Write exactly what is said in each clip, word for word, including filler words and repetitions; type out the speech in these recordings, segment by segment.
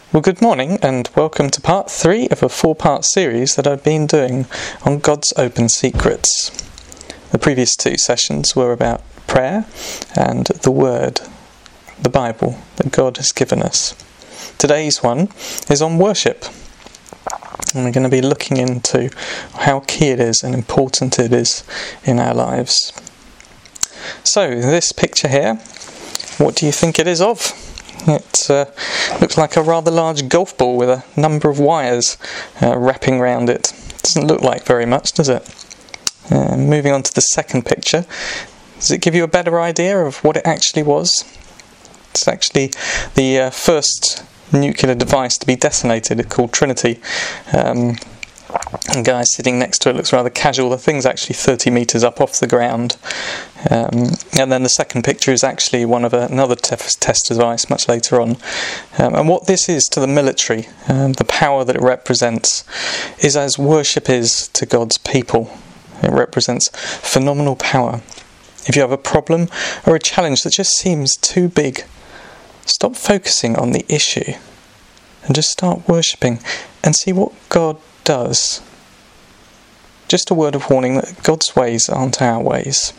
Well, good morning and welcome to part three of a four-part series that I've been doing on God's open secrets. The previous two sessions were about prayer and the Word, the Bible that God has given us. Today's one is on worship, and we're going to be looking into how key it is and important it is in our lives. So, this picture here, what do you think it is of? It uh, looks like a rather large golf ball with a number of wires uh, wrapping around it. Doesn't look like very much, does it? Uh, moving on to the second picture, does it give you a better idea of what it actually was? It's actually the uh, first nuclear device to be detonated, called Trinity. Um, the guy sitting next to it looks rather casual. The thing's actually thirty metres up off the ground. Um, and then the second picture is actually one of a, another test, test device much later on. Um, and what this is to the military, um, the power that it represents, is as worship is to God's people. It represents phenomenal power. If you have a problem or a challenge that just seems too big, stop focusing on the issue and just start worshipping and see what God does. Just a word of warning that God's ways aren't our ways.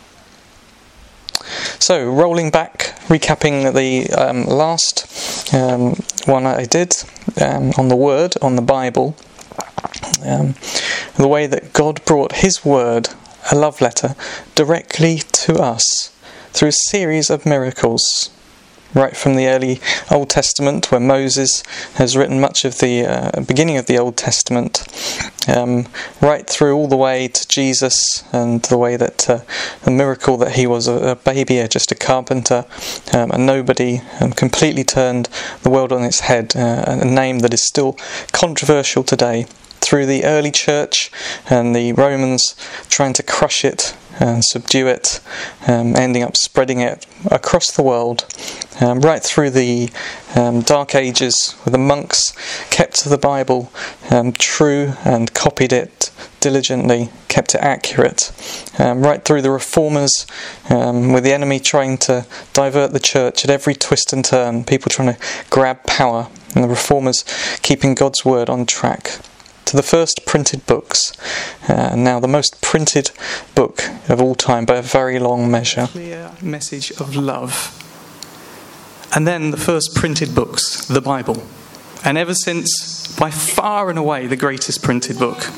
So, rolling back, recapping the um, last um, one I did um, on the Word, on the Bible, um, the way that God brought His Word, a love letter, directly to us through a series of miracles. Right from the early Old Testament, where Moses has written much of the uh, beginning of the Old Testament, um, right through all the way to Jesus and the way that uh, the miracle that he was a, a baby, just a carpenter, um, a nobody, and completely turned the world on its head, uh, a name that is still controversial today. Through the early church and the Romans trying to crush it and subdue it, um, ending up spreading it across the world, um, right through the um, Dark Ages, where the monks kept to the Bible um, true and copied it diligently, kept it accurate, um, right through the Reformers, um, with the enemy trying to divert the church at every twist and turn, people trying to grab power, and the Reformers keeping God's word on track. To the first printed books, uh, now the most printed book of all time by a very long measure. Clear message of love. And then the first printed books, the Bible. And ever since, by far and away, the greatest printed book.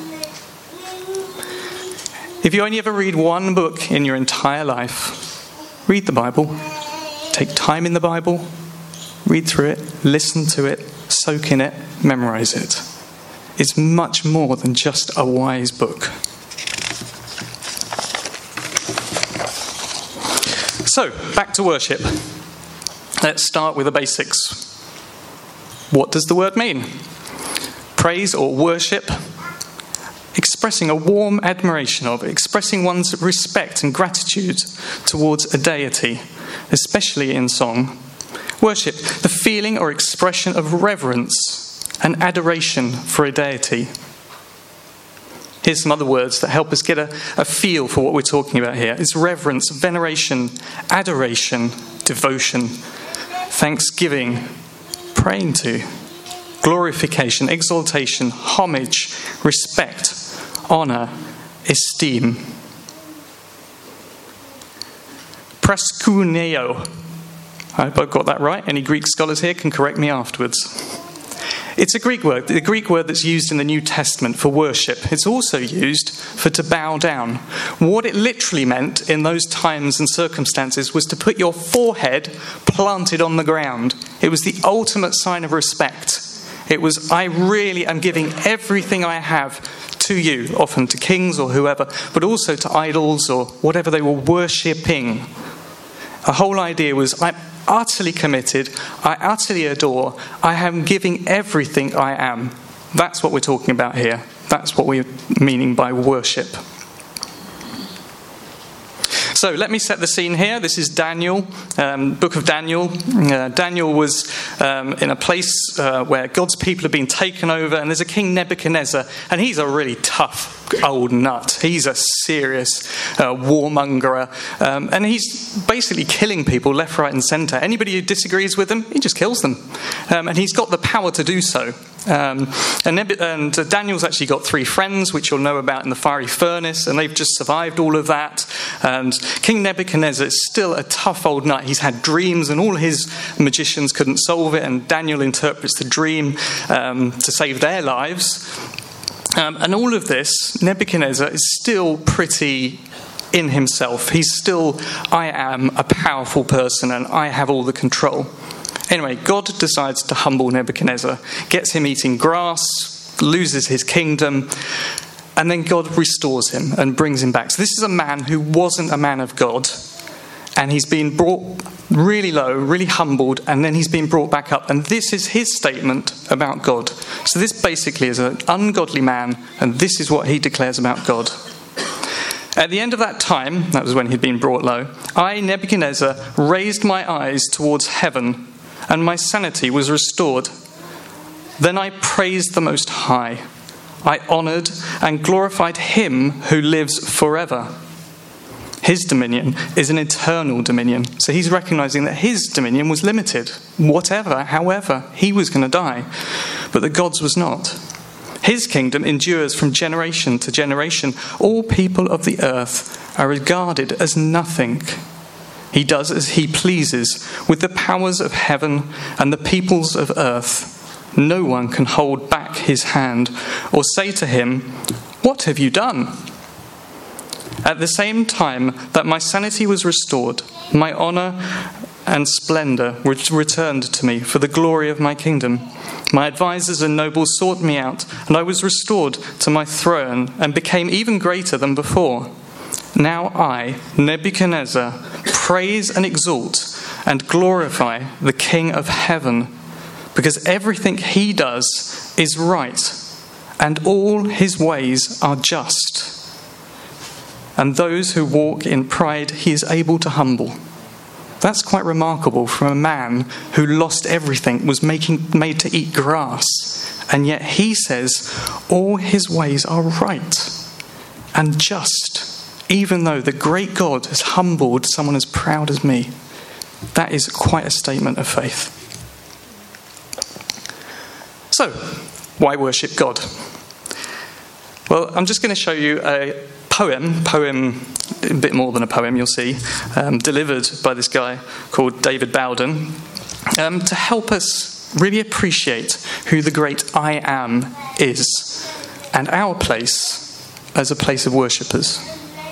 If you only ever read one book in your entire life, read the Bible. Take time in the Bible, read through it, listen to it, soak in it, memorize it. It's much more than just a wise book. So, back to worship. Let's start with the basics. What does the word mean? Praise or worship, expressing a warm admiration of, expressing one's respect and gratitude towards a deity, especially in song. Worship, the feeling or expression of reverence and adoration for a deity. Here's some other words that help us get a, a feel for what we're talking about here. It's reverence, veneration, adoration, devotion, thanksgiving, praying to, glorification, exaltation, homage, respect, honour, esteem. Proskuneo. I hope I've got that right. Any Greek scholars here can correct me afterwards. It's a Greek word, the Greek word that's used in the New Testament for worship. It's also used for to bow down. What it literally meant in those times and circumstances was to put your forehead planted on the ground. It was the ultimate sign of respect. It was, I really am giving everything I have to you, often to kings or whoever, but also to idols or whatever they were worshipping. The whole idea was, I'm utterly committed, I utterly adore, I am giving everything I am. That's what we're talking about here. That's what we're meaning by worship. So let me set the scene here. This is Daniel, um, book of Daniel. Uh, Daniel was um, in a place uh, where God's people have been taken over, and there's a king Nebuchadnezzar, and he's a really tough old nut. He's a serious uh, warmonger, um, and he's basically killing people left, right, and centre. Anybody who disagrees with him, he just kills them, um, and he's got the power to do so. Um, and, Neb- and uh, Daniel's actually got three friends, which you'll know about in the fiery furnace, and they've just survived all of that. And King Nebuchadnezzar is still a tough old nut. He's had dreams, and all his magicians couldn't solve it, and Daniel interprets the dream um, to save their lives. Um, and all of this, Nebuchadnezzar is still pretty in himself. He's still, I am a powerful person, and I have all the control. Anyway, God decides to humble Nebuchadnezzar, gets him eating grass, loses his kingdom, and then God restores him and brings him back. So this is a man who wasn't a man of God, and he's been brought really low, really humbled, and then he's been brought back up. And this is his statement about God. So this basically is an ungodly man, and this is what he declares about God. At the end of that time, that was when he'd been brought low, I, Nebuchadnezzar, raised my eyes towards heaven, and my sanity was restored. Then I praised the Most High. I honoured and glorified him who lives forever. His dominion is an eternal dominion. So he's recognising that his dominion was limited. Whatever, however, he was going to die. But that God's was not. His kingdom endures from generation to generation. All people of the earth are regarded as nothing. He does as he pleases with the powers of heaven and the peoples of earth. No one can hold back his hand or say to him, "What have you done?" At the same time that my sanity was restored, my honour and splendour returned to me for the glory of my kingdom. My advisors and nobles sought me out, and I was restored to my throne and became even greater than before. Now I, Nebuchadnezzar, praise and exalt and glorify the King of heaven, because everything he does is right, and all his ways are just. And those who walk in pride he is able to humble. That's quite remarkable from a man who lost everything, was making, made to eat grass, and yet he says all his ways are right and just. Even though the great God has humbled someone as proud as me. That is quite a statement of faith. So, why worship God? Well, I'm just going to show you a poem, poem, a bit more than a poem, you'll see, um, delivered by this guy called David Bowden, um, to help us really appreciate who the great I Am is, and our place as a place of worshippers.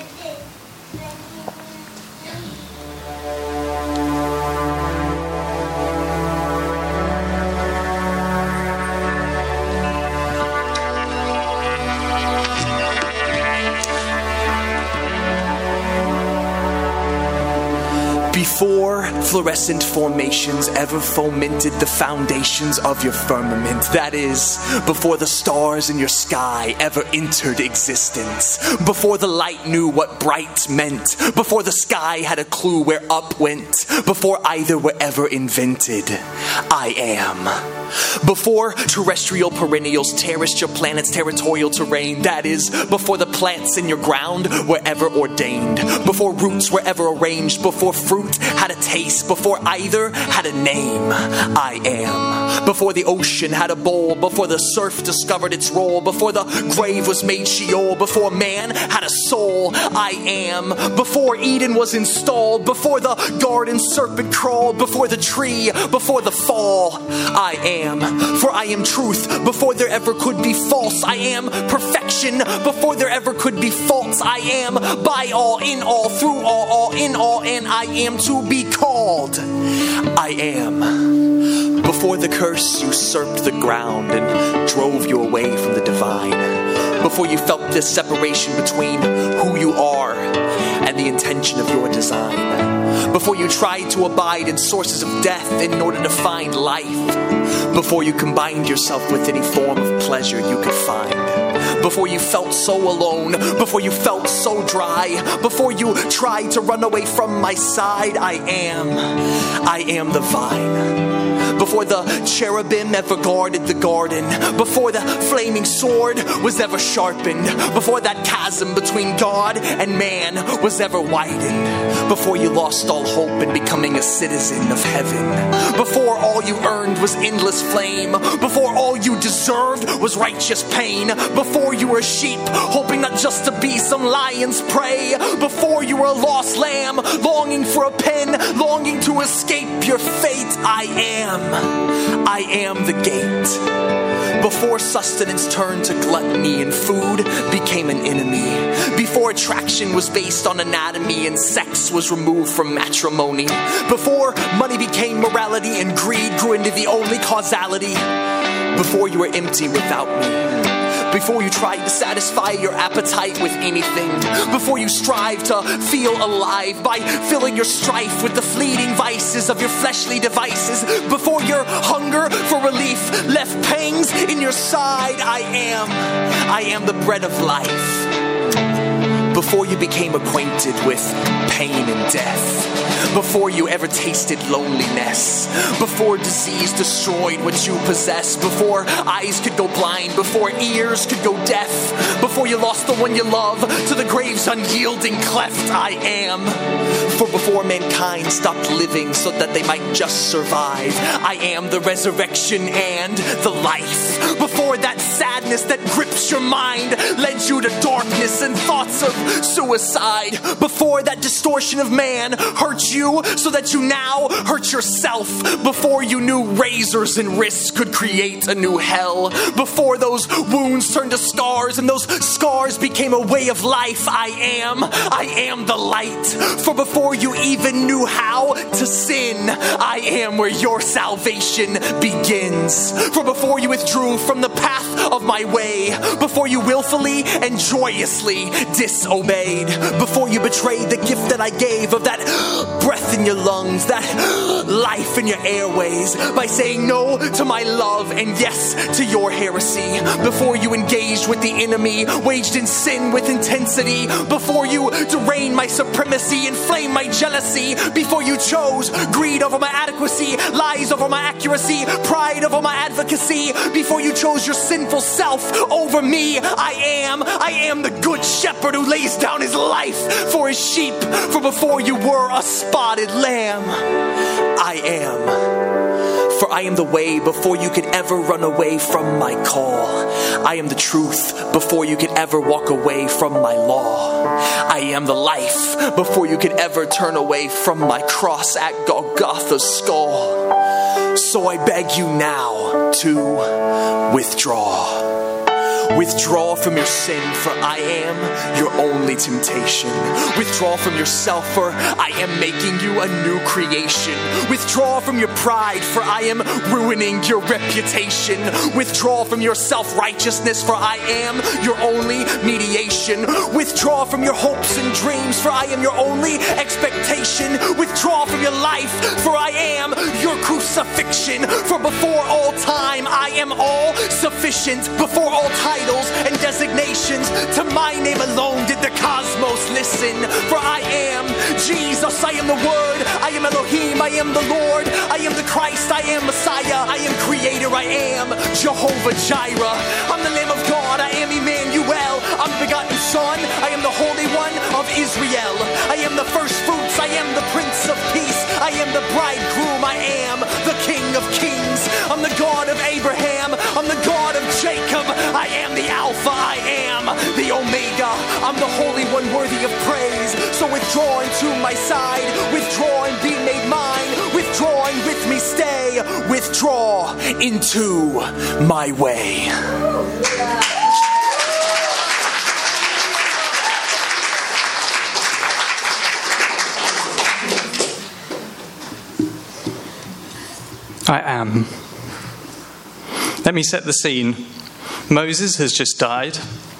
Before fluorescent formations ever fomented the foundations of your firmament, that is, before the stars in your sky ever entered existence, before the light knew what bright meant, before the sky had a clue where up went, before either were ever invented, I am. Before terrestrial perennials terraced your planet's territorial terrain, that is, before the plants in your ground were ever ordained, before roots were ever arranged, before fruit had a taste, before either had a name, I am. Before the ocean had a bowl, before the surf discovered its role, before the grave was made Sheol, before man had a soul, I am. Before Eden was installed, before the garden serpent crawled, before the tree, before the fall, I am. For I am truth before there ever could be false. I am perfection before there ever could be faults. I am by all, in all, through all, all in all, and I am to be called. I am. Before the curse usurped the ground and drove you away from the divine. Before you felt this separation between who you are and the intention of your design. Before you tried to abide in sources of death in order to find life. Before you combined yourself with any form of pleasure you could find. Before you felt so alone. Before you felt so dry. Before you tried to run away from my side. I am. I am the vine. Before before the cherubim ever guarded the garden, before the flaming sword was ever sharpened, before that chasm between God and man was ever widened, before you lost all hope in becoming a citizen of heaven, before all you earned was endless flame, before all you deserved was righteous pain, before you were sheep hoping not just to be some lion's prey, before you were a lost lamb longing for a pen, longing to escape your fate. I am, I am the gate. Before sustenance turned to gluttony and food became an enemy, before attraction was based on anatomy and sex was removed from matrimony, before money became morality and greed grew into the only causality, before you were empty without me, before you tried to satisfy your appetite with anything, before you strive to feel alive by filling your strife with the fleeting vices of your fleshly devices, before your hunger for relief left pangs in your side, I am, I am the bread of life. Before you became acquainted with pain and death, before you ever tasted loneliness, before disease destroyed what you possess, before eyes could go blind, before ears could go deaf, before you lost the one you love to the grave's unyielding cleft, I am. For before mankind stopped living so that they might just survive, I am the resurrection and the life. Before that sadness that grips your mind led you to darkness and thoughts of suicide, before that distortion of man hurt you so that you now hurt yourself, before you knew razors and wrists could create a new hell, before those wounds turned to scars and those scars became a way of life, I am, I am the light. For before you even knew how to sin, I am where your salvation begins. For before you withdrew from the path of my way, before you willfully and joyously disobeyed, before you betrayed the gift that I gave of that breath in your lungs, that life in your airways, by saying no to my love and yes to your heresy, before you engaged with the enemy, waged in sin with intensity, before you drained my supremacy, inflamed my jealousy, before you chose greed over my adequacy, lies over my accuracy, pride over my advocacy, before you chose your sinful self over me, I am, I am the good shepherd who lays down his life for his sheep. For before you were a spotted lamb, I am. For I am the way before you could ever run away from my call. I am the truth before you could ever walk away from my law. I am the life before you could ever turn away from my cross at Golgotha's skull. So I beg you now to withdraw. Withdraw from your sin, for I am your only temptation. Withdraw from yourself, for I am making you a new creation. Withdraw from your pride, for I am ruining your reputation. Withdraw from your self-righteousness, for I am your only mediation. Withdraw from your hopes and dreams, for I am your only expectation. Withdraw from your life, for I am your crucifixion. For before all time, I am all sufficient. Before all time, and designations, to my name alone did the cosmos listen. For I am Jesus, I am the Word, I am Elohim, I am the Lord, I am the Christ, I am Messiah, I am Creator, I am Jehovah Jireh. I'm the Lamb of God, I am Emmanuel, I'm the begotten Son, I am the Holy One of Israel. I am the first fruits, I am the Prince of Peace, I am the bridegroom, I am the King of Kings. I'm the God of Abraham, I'm the God of Jacob, I am the Alpha, I am the Omega. I'm the Holy One worthy of praise. So withdraw into my side, withdraw and be made mine, withdraw and with me stay, withdraw into my way. I am. Let me set the scene. Moses has just died.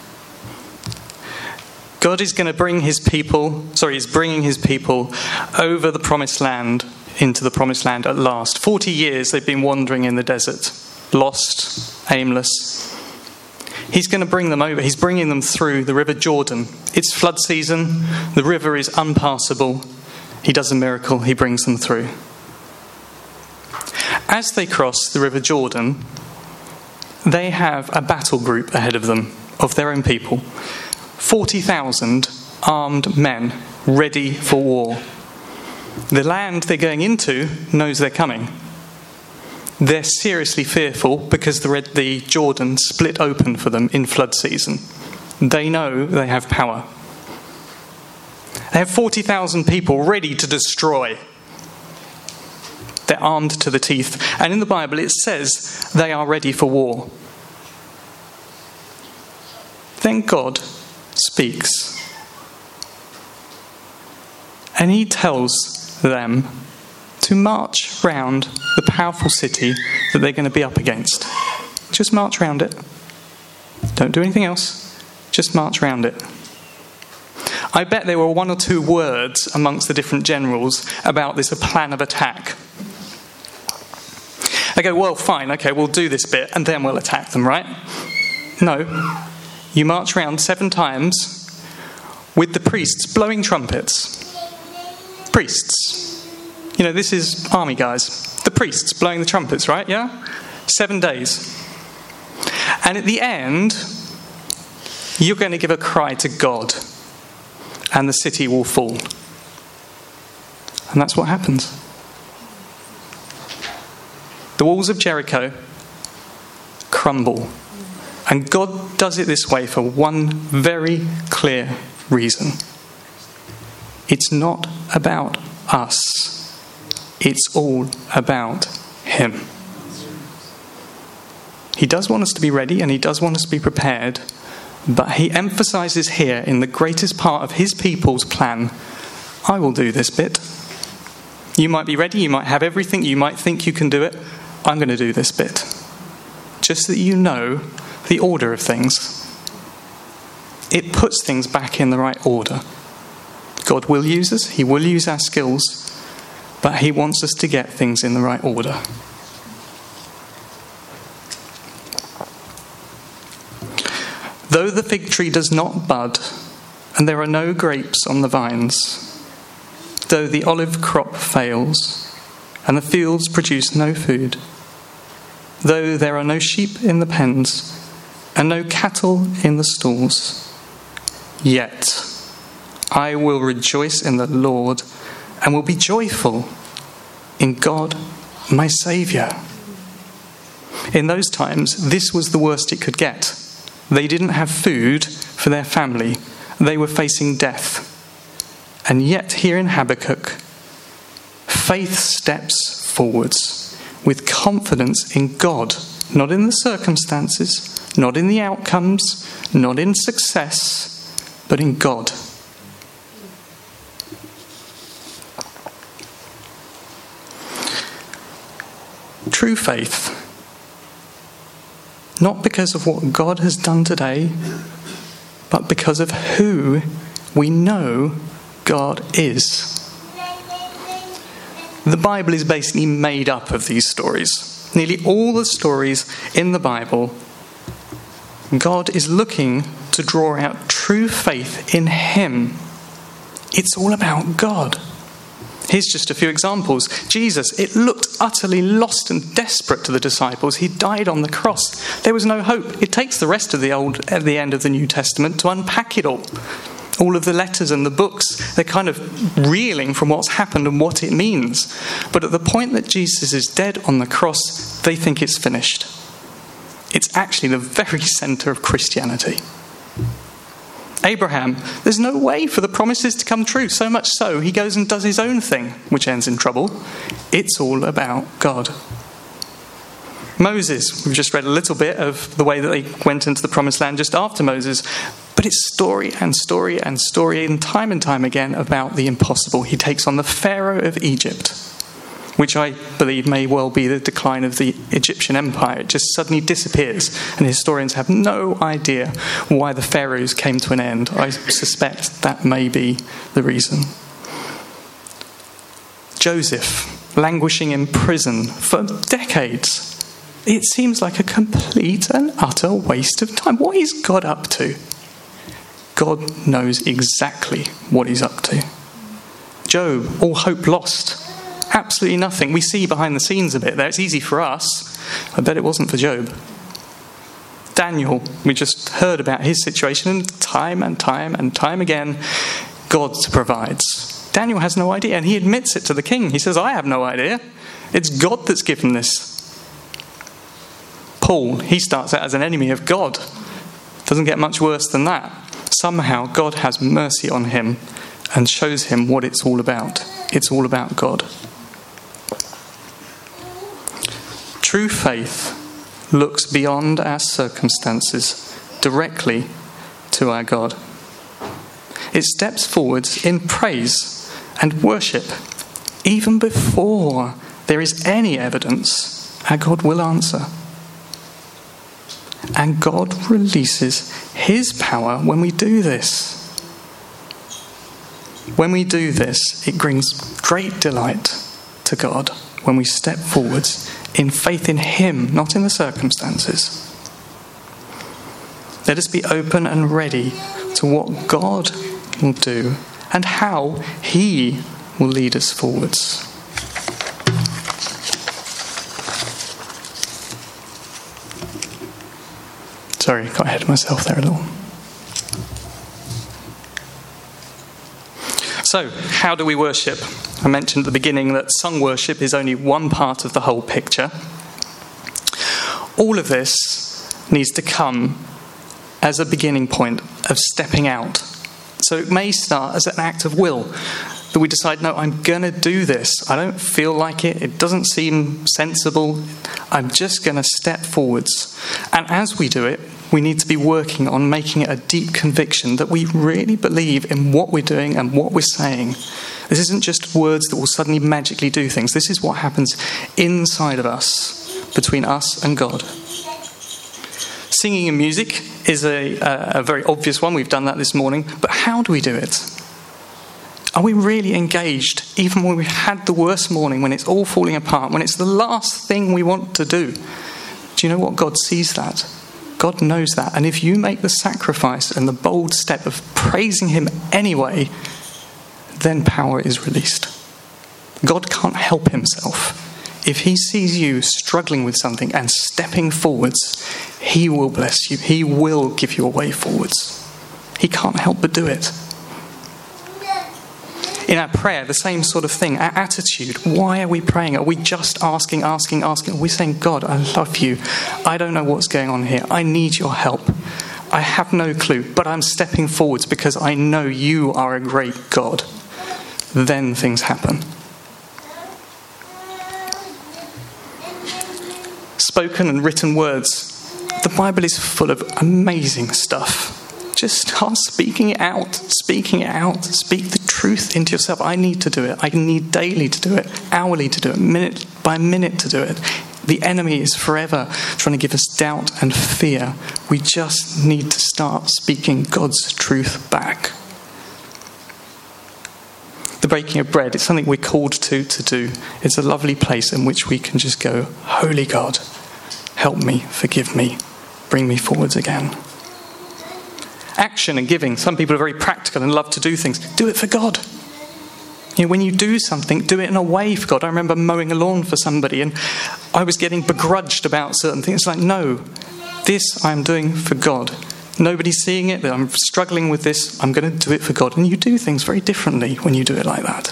God is going to bring his people, sorry, he's bringing his people over the promised land, into the promised land at last. Forty years they've been wandering in the desert, lost, aimless. He's going to bring them over. He's bringing them through the River Jordan. It's flood season. The river is unpassable. He does a miracle. He brings them through. as they cross the River Jordan, they have a battle group ahead of them, of their own people. forty thousand armed men ready for war. The land they're going into knows they're coming. They're seriously fearful because the, Red, the Jordan split open for them in flood season. They know they have power. They have forty thousand people ready to destroy. They're armed to the teeth. And in the Bible it says they are ready for war. Then God speaks. And he tells them to march round the powerful city that they're going to be up against. Just march round it. Don't do anything else. Just march round it. I bet there were one or two words amongst the different generals about this, a plan of attack. They go, well, fine, okay, we'll do this bit and then we'll attack them, right? No. You march round seven times with the priests blowing trumpets. Priests. You know, this is army guys. The priests blowing the trumpets, right? Yeah? Seven days. And at the end, you're going to give a cry to God. And the city will fall. And that's what happens. The walls of Jericho crumble. And God does it this way for one very clear reason. It's not about us. It's all about him. He does want us to be ready and he does want us to be prepared. But he emphasizes here in the greatest part of his people's plan, I will do this bit. You might be ready, you might have everything, you might think you can do it. I'm going to do this bit. Just so that you know the order of things. It puts things back in the right order. God will use us, he will use our skills, but he wants us to get things in the right order. Though the fig tree does not bud, and there are no grapes on the vines, though the olive crop fails, and the fields produce no food, though there are no sheep in the pens, and no cattle in the stalls, yet I will rejoice in the Lord, and will be joyful in God, my Saviour. In those times, this was the worst it could get. They didn't have food for their family. They were facing death. And yet here in Habakkuk, faith steps forwards with confidence in God, not in the circumstances, not in the outcomes, not in success, but in God. True faith. Not because of what God has done today, but because of who we know God is. The Bible is basically made up of these stories. Nearly all the stories in the Bible, God is looking to draw out true faith in him. It's all about God. Here's just a few examples. Jesus, it looked utterly lost and desperate to the disciples. He died on the cross. There was no hope. It takes the rest of the old, at the end of the New Testament to unpack it all. All of the letters and the books, they're kind of reeling from what's happened and what it means. But at the point that Jesus is dead on the cross, they think it's finished. It's actually the very centre of Christianity. Abraham, there's no way for the promises to come true, so much so he goes and does his own thing, which ends in trouble. It's all about God. Moses, we've just read a little bit of the way that they went into the promised land just after Moses, but it's story and story and story and time and time again about the impossible. He takes on the Pharaoh of Egypt, which I believe may well be the decline of the Egyptian Empire. It just suddenly disappears, and historians have no idea why the pharaohs came to an end. I suspect that may be the reason. Joseph, languishing in prison for decades. It seems like a complete and utter waste of time. What is God up to? God knows exactly what he's up to. Job, all hope lost. absolutely nothing. We see behind the scenes a bit there. It's easy for us. I bet it wasn't for Job. Daniel, we just heard about his situation, and time and time and time again, God provides. Daniel has no idea, and he admits it to the king. He says, I have no idea. It's God that's given this. Paul, he starts out as an enemy of God. Doesn't get much worse than that. Somehow God has mercy on him and shows him what it's all about. It's all about God. True faith looks beyond our circumstances directly to our God. It steps forwards in praise and worship. Even before there is any evidence, our God will answer. And God releases his power when we do this. When we do this, it brings great delight to God when we step forwards in faith in him, not in the circumstances. Let us be open and ready to what God will do and how he will lead us forwards. Sorry, got ahead of myself there a little. So, how do we worship? I mentioned at the beginning that sung worship is only one part of the whole picture. All of this needs to come as a beginning point of stepping out. So it may start as an act of will, that we decide, no, I'm going to do this. I don't feel like it. It doesn't seem sensible. I'm just going to step forwards. And as we do it, we need to be working on making it a deep conviction that we really believe in what we're doing and what we're saying. This isn't just words that will suddenly magically do things. This is what happens inside of us, between us and God. Singing and music is a, a, a very obvious one. We've done that this morning. But how do we do it? Are we really engaged, even when we've had the worst morning, when it's all falling apart, when it's the last thing we want to do? Do you know what? God sees that. God knows that. And if you make the sacrifice and the bold step of praising him anyway, then power is released. God can't help himself. If he sees you struggling with something and stepping forwards, he will bless you. He will give you a way forwards. He can't help but do it. In our prayer, the same sort of thing. Our attitude. Why are we praying? Are we just asking, asking, asking? Are we saying, God, I love you. I don't know what's going on here. I need your help. I have no clue, but I'm stepping forwards because I know you are a great God. Then things happen. Spoken and written words. The Bible is full of amazing stuff. Just start speaking it out, speaking it out. Speak the truth into yourself. I need to do it. I need daily to do it, hourly to do it, minute by minute to do it. The enemy is forever trying to give us doubt and fear. We just need to start speaking God's truth back. The breaking of bread is something we're called to to do. It's a lovely place in which we can just go, Holy God, help me, forgive me, bring me forwards again. Action and giving. Some people are very practical and love to do things. Do it for God. You know, when you do something, do it in a way for God. I remember mowing a lawn for somebody and I was getting begrudged about certain things. It's like, no, this I'm doing for God. Nobody's seeing it. I'm struggling with this. I'm going to do it for God. And you do things very differently when you do it like that.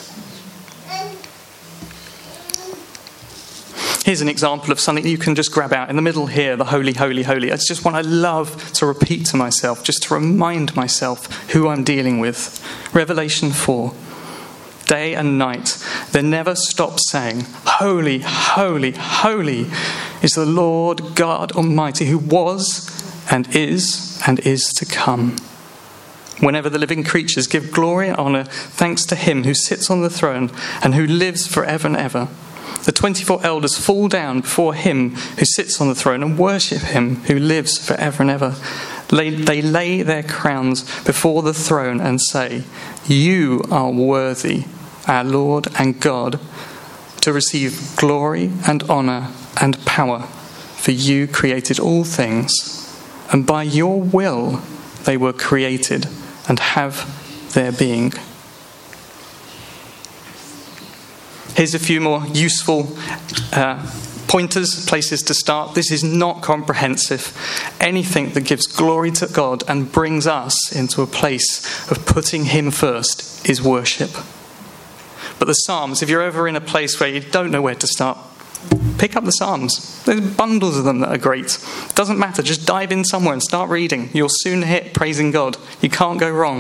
Here's an example of something you can just grab out. In the middle here, the holy, holy, holy. It's just one I love to repeat to myself, just to remind myself who I'm dealing with. Revelation four. Day and night, they never stop saying, Holy, holy, holy is the Lord God Almighty, who was and is and is to come. Whenever the living creatures give glory and honour, thanks to him who sits on the throne and who lives forever and ever. The twenty-four elders fall down before him who sits on the throne and worship him who lives forever and ever. They lay their crowns before the throne and say, You are worthy, our Lord and God, to receive glory and honour and power, for you created all things, and by your will they were created and have their being. Here's a few more useful uh, pointers, places to start. This is not comprehensive. Anything that gives glory to God and brings us into a place of putting him first is worship. But the Psalms, if you're ever in a place where you don't know where to start, pick up the Psalms. There's bundles of them that are great. Doesn't matter, just dive in somewhere and start reading. You'll soon hit praising God. You can't go wrong.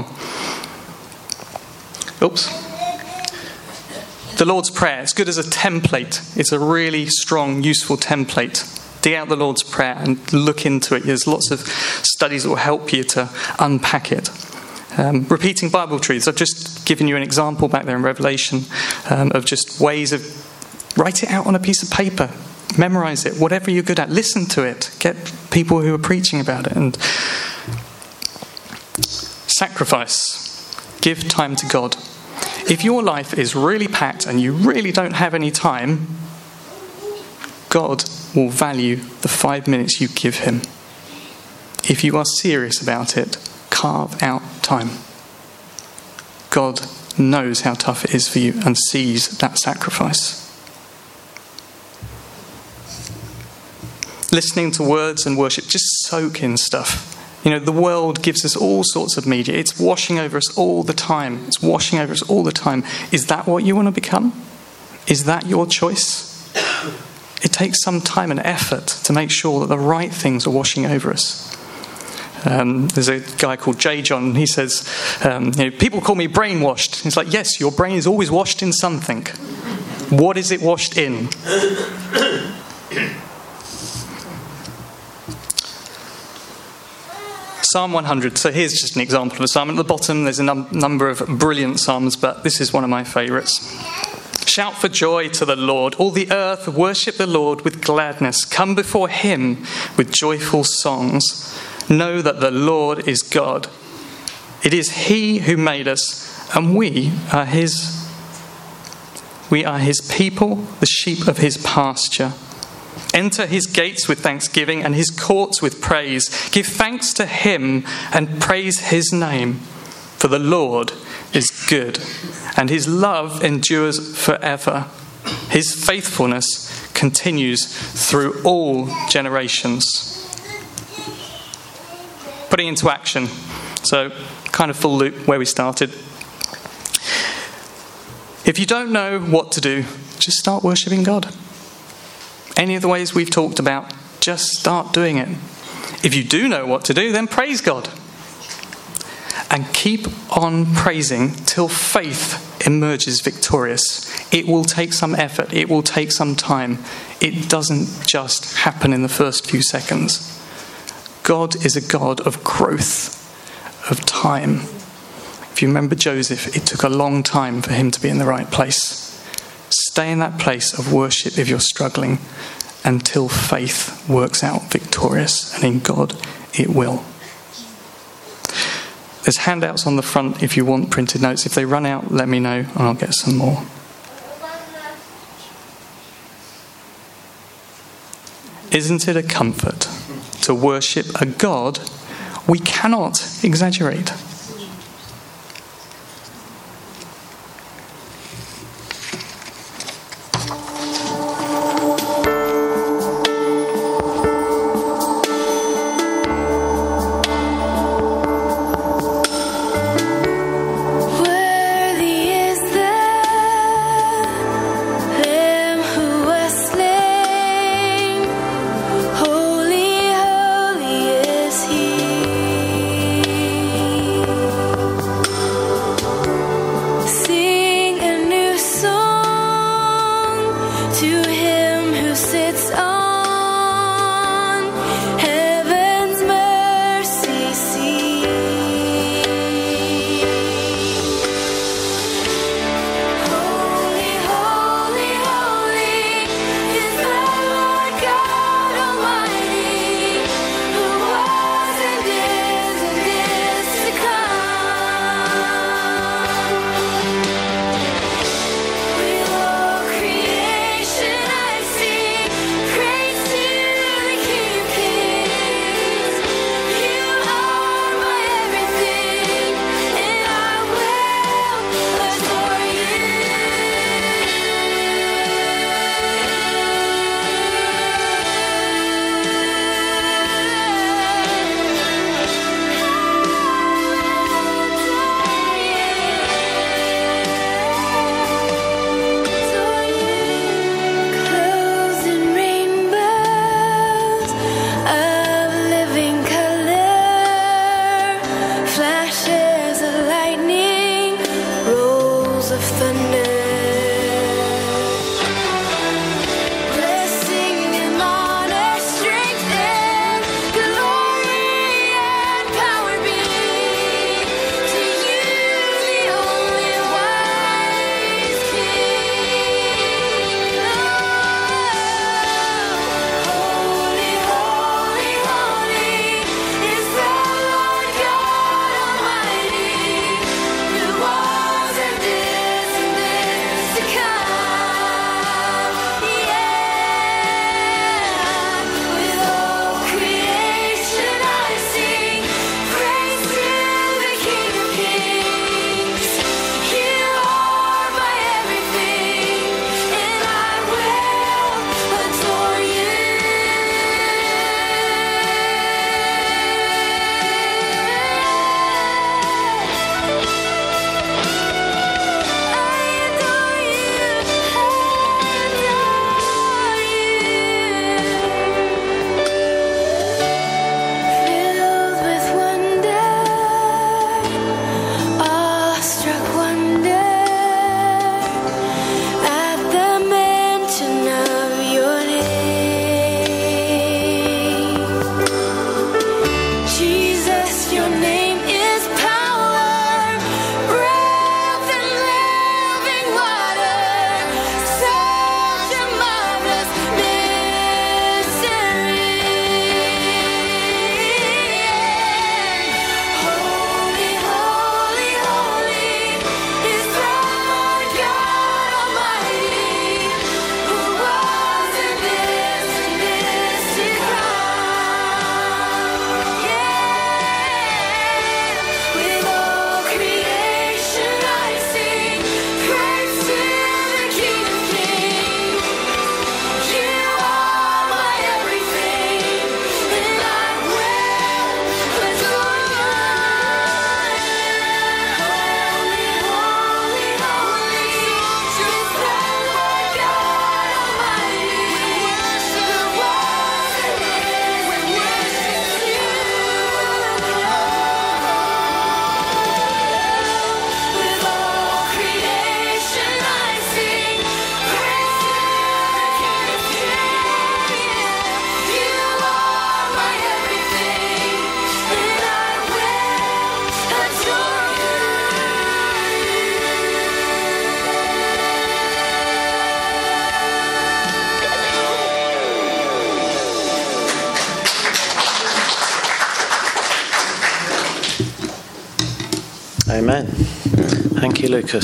Oops. The Lord's Prayer, it's good as a template. It's a really strong, useful template. Dig out the Lord's Prayer and look into it. There's lots of studies that will help you to unpack it. Um, repeating Bible truths. I've just given you an example back there in Revelation um, of just ways of write it out on a piece of paper. Memorize it. Whatever you're good at, listen to it. Get people who are preaching about it. And sacrifice. Give time to God. If your life is really packed and you really don't have any time, God will value the five minutes you give him. If you are serious about it, carve out time. God knows how tough it is for you and sees that sacrifice. Listening to words and worship, just soak in stuff. You know, the world gives us all sorts of media. It's washing over us all the time. It's washing over us all the time. Is that what you want to become? Is that your choice? It takes some time and effort to make sure that the right things are washing over us. Um, there's a guy called J. John. He says, um, you know, people call me brainwashed. He's like, yes, your brain is always washed in something. What is it washed in? Psalm one hundred. So here's just an example of a psalm. At the bottom, there's a num- number of brilliant psalms, but this is one of my favourites. Shout for joy to the Lord. All the earth, worship the Lord with gladness. Come before him with joyful songs. Know that the Lord is God. It is he who made us, and we are his. We are his people, the sheep of his pasture. Enter his gates with thanksgiving and his courts with praise. Give thanks to him and praise his name. For the Lord is good, and his love endures forever. His faithfulness continues through all generations. Putting into action. So, kind of full loop where we started. If you don't know what to do, just start worshipping God. Any of the ways we've talked about, just start doing it. If you do know what to do, then praise God. And keep on praising till faith emerges victorious. It will take some effort. It will take some time. It doesn't just happen in the first few seconds. God is a God of growth, of time. If you remember Joseph, it took a long time for him to be in the right place. Stay in that place of worship if you're struggling until faith works out victorious, and in God it will. There's handouts on the front if you want printed notes. If they run out, let me know and I'll get some more. Isn't it a comfort to worship a God we cannot exaggerate? Holy, holy is he. Amen. Thank you, Lucas.